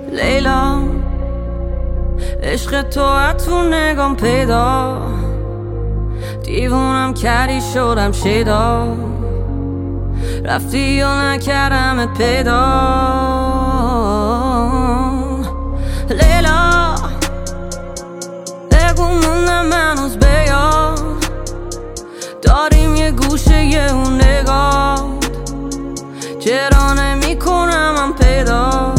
لیلا عشق تو از تو نگام پیدا، دیوونم کردی شدم شیدا، رفتی و نکردمت پیدا. لیلا بگو موندم هنوز بیاد، داریم یه گوشه یه اون نگاه، چرا نمی کنم من پیدا.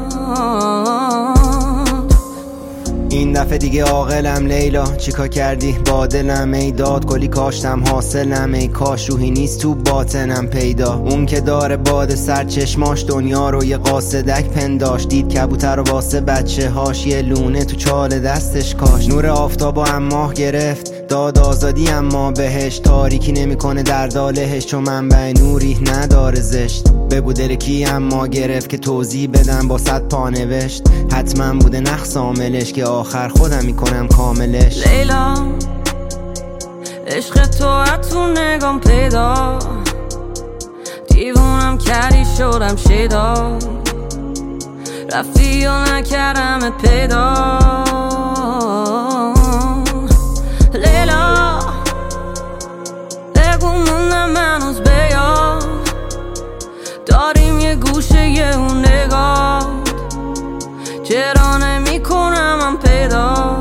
این دفعه دیگه عاقلم لیلا، چیکار کردی با دلم؟ ای داد کلی کاشتم حاصلم، ای کاش روحی نیست تو باطنم پیدا. اون که داره باد سر چشماش دنیا رو یه قاصدک پنداش، دید کبوتر و واسه بچه هاش یه لونه تو چال دستش کاش. نور آفتاب و اماه گرفت داد آزادی، اما بهش تاریکی نمیکنه در دالهش، چون منبع نوری نداره زشت. بگو دل کی اما گرفت که توضیح بدم با 100 پا نوشت، حتما بوده نقص عاملش که آخر خودم میکنم کاملش. لیلا عشق تو از تو نگام پیدا، دیوونم کردی شدم شیدا، رفتی و نکردمت پیدا. لیلا بگو موندم هنوز بیاد، داریم یه گوشه یه اون نگاه، چرا نمی کنم من پیدا.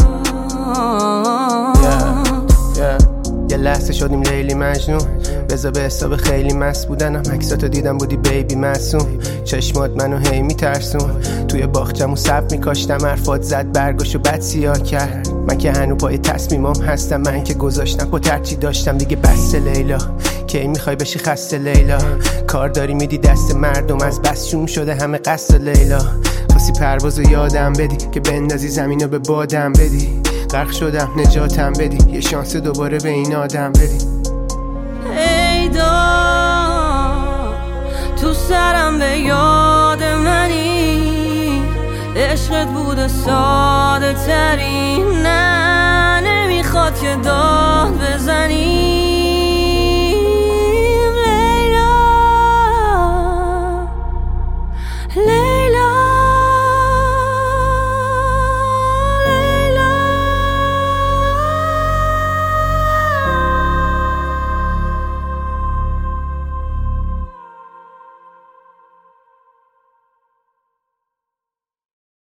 یه لحظه شدیم لیلی مجنون، بذار به حساب خیلی مست بودنم، عکساتو دیدم بودی بیبی معصوم، چشمات منو هی میترسون، توی باغچمو سب میکاشتم، حرفات زد برگاشو بد سیاه کرد، من که هنو پای تصمیمام هستم، من که گذاشتم با ترچی داشتم دیگه بس. لیلا کی میخوای بشی خسته؟ لیلا کار داری میدی دست مردم، از بس شوم شده همه قصد. لیلا خواستی پروازو یادم بدی که بندازی زمینو به بادم بدی، غرق شدم نجاتم بدی، یه شانس دوباره به این آدم بدی. ای داد تو سرم به یاد منی، عشقت بوده ساده ترین، نه نمیخواد که داد بزنی.